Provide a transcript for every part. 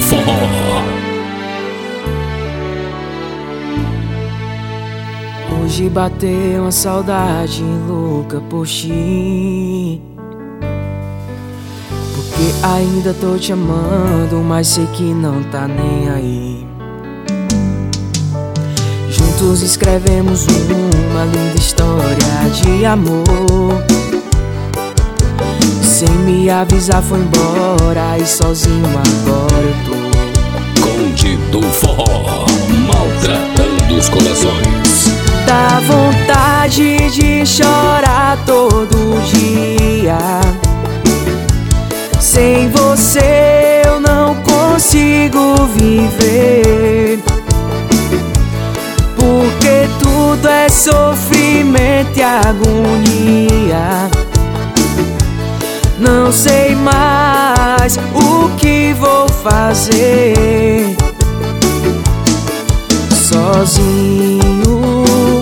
Forró. Hoje bateu uma saudade louca por ti, porque ainda tô te amando, mas sei que não tá nem aí. Juntos escrevemos uma linda história de amor. Sem me avisar foi embora, e sozinho agora eu tô. Conde do Forró, maltratando os corações. Dá vontade de chorar todo dia. Sem você eu não consigo viver, porque tudo é sofrimento e agonia. Não sei mais o que vou fazer, sozinho,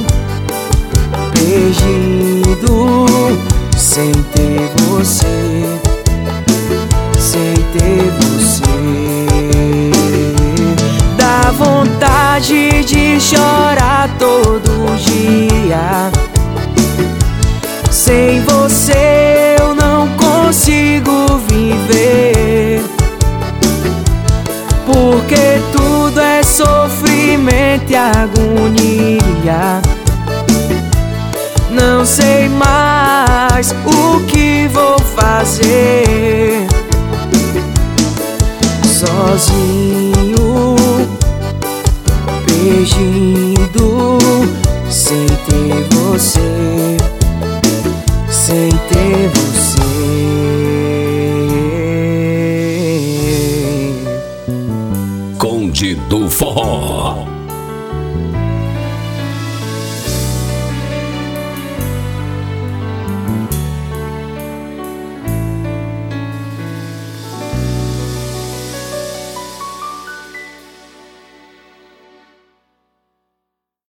perdido, sem ter você, sem ter você. Dá vontade de chorar todo dia. Sem você eu não consigo viver, porque tudo é sofrimento e agonia. Não sei mais o que vou fazer, sozinho,